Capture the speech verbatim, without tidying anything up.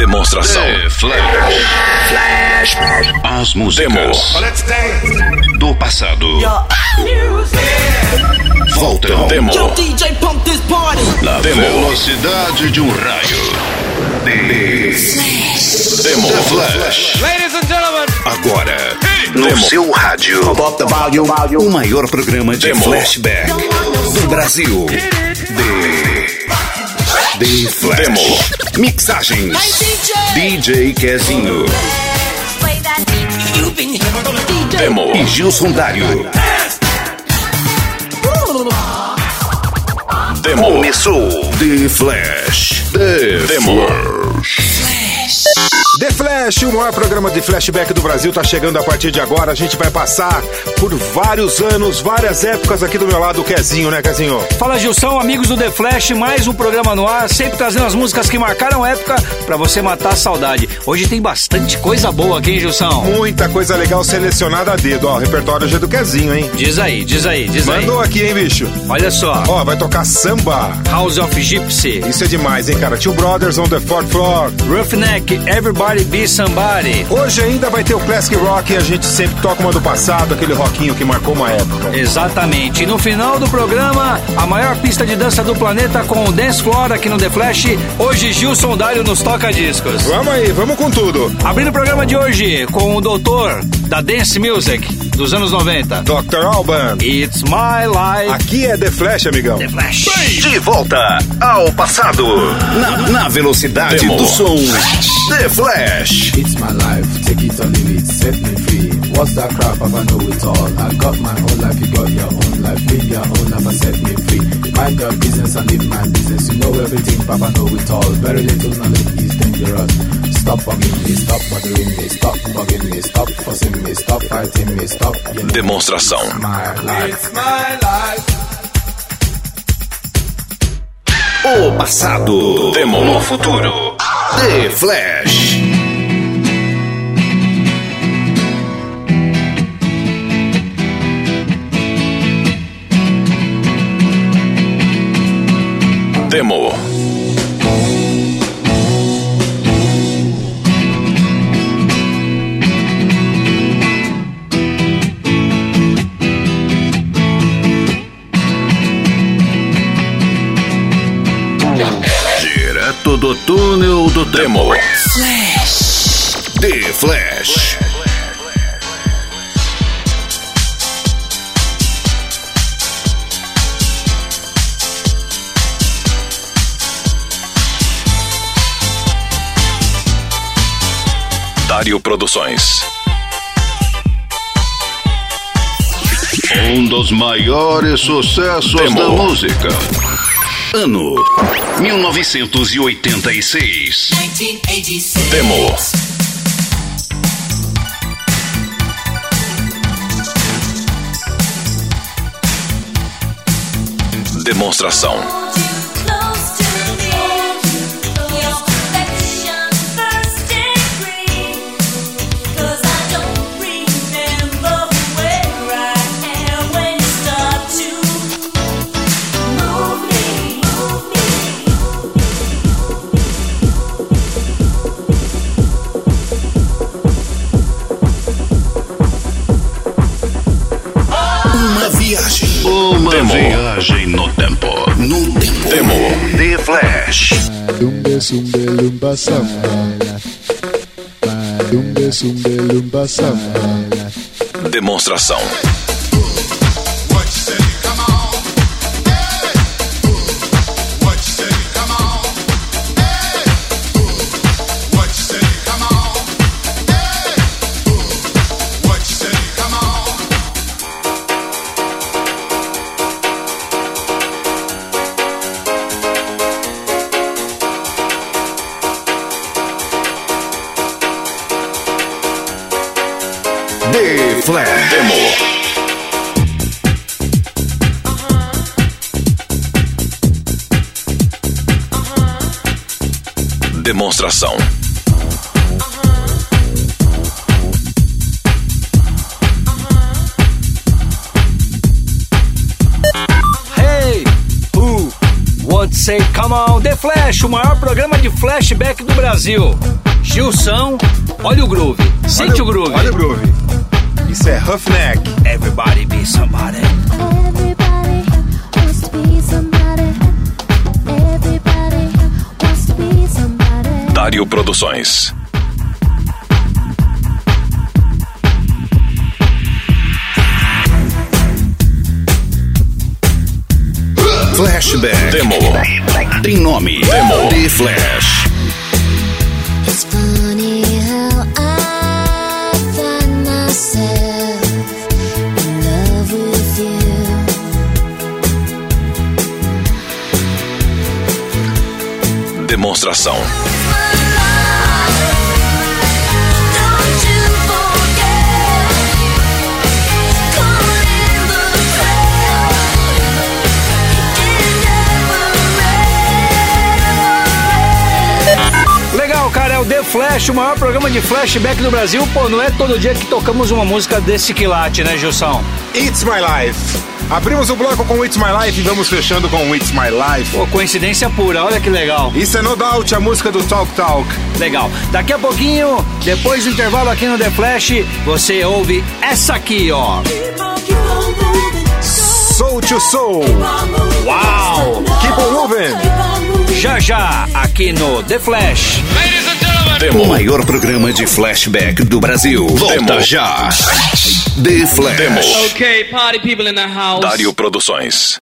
Demonstração. The Flash. Flash. As músicas do passado voltam. Demo. Na velocidade de um raio. The Flash. Demo. The Flash. Ladies and gentlemen. Agora, no Demo. Seu rádio. O maior programa de Demo. Flashback do Brasil. The, The Flash. Demo. Mixagens. D J Kezinho. Demo. E Gilson Dário. Demo. Começou. The Flash. The Demo. Flash. The Flash, o maior programa de flashback do Brasil, tá chegando a partir de agora. A gente vai passar por vários anos, várias épocas. Aqui do meu lado, o Kezinho, né, Kezinho? Fala, Gilson, amigos do The Flash, mais um programa no ar, sempre trazendo as músicas que marcaram época pra você matar a saudade. Hoje tem bastante coisa boa aqui, hein, Gilson? Muita coisa legal selecionada a dedo, ó. O repertório hoje é do Kezinho, hein? Diz aí, diz aí, diz aí. Mandou aqui, hein, bicho? Olha só. Ó, vai tocar samba. House of Gypsy. Isso é demais, hein, cara? Two Brothers on the Fourth Floor. Roughneck, Everybody Be Somebody. Hoje ainda vai ter o Classic Rock e a gente sempre toca uma do passado, aquele rockinho que marcou uma época. Exatamente. E no final do programa, a maior pista de dança do planeta com o Dance Floor aqui no The Flash. Hoje, Gilson Dário nos toca discos. Vamos aí, vamos com tudo. Abrindo o programa de hoje com o doutor da Dance Music dos anos noventa. doutor Alban. It's My Life. Aqui é The Flash, amigão. The Flash. De volta ao passado. Na, na velocidade Demo. Do som. The Flash. It's my life, take it or leave it, set me free. What's that crap? I know it all. I got my own life, you got your own life. Live your own life and set me free. Mind your business and live my business. You know everything, Papa know it all. Very little knowledge is dangerous. Stop bugging me, stop bothering me, stop bugging me, stop fussing me, stop fighting me, stop. You know, demonstração. It's my life. It's my life. O passado. Demo. No futuro. The Flash. Demo. Direto do túnel do Demo. Flash. The Flash. Dário Produções. Um dos maiores sucessos Demo. Da música. Ano mil novecentos e oitenta e seis. Demo. Demonstração. Uma Demo. Viagem no tempo. No tempo. Demo. The Flash. Lumbe sumbe lumba samba. Lumbe sumbe lumba samba. Demonstração. The Flash. Demo. Demonstração. Hey, who would say come on? The Flash, o maior programa de flashback do Brasil. Gilson, olha o groove. Sente olha, o groove. Olha o groove. Isso é Roughneck. Everybody be somebody. Everybody wants to be somebody. Everybody wants to be somebody. Dário Produções. Flashback. Demo. Tem nome. Demo. The Flash. It's funny how I find myself in love with you. Demonstração. Legal, cara, é o The Flash, o maior programa de flashback do Brasil. Pô, não é todo dia que tocamos uma música desse quilate, né, Gilson? It's My Life. Abrimos o bloco com It's My Life e vamos fechando com It's My Life. Pô, coincidência pura, olha que legal. Isso é No Doubt, a música do Talk Talk. Legal. Daqui a pouquinho, depois do intervalo aqui no The Flash, você ouve essa aqui, ó. Soul to Soul. Uau! Keep on moving. Já já, aqui no The Flash. Demo. O maior programa de flashback do Brasil. Volta Demo. Já. The Flash. Demo. Okay, party people in the house. Dário Produções.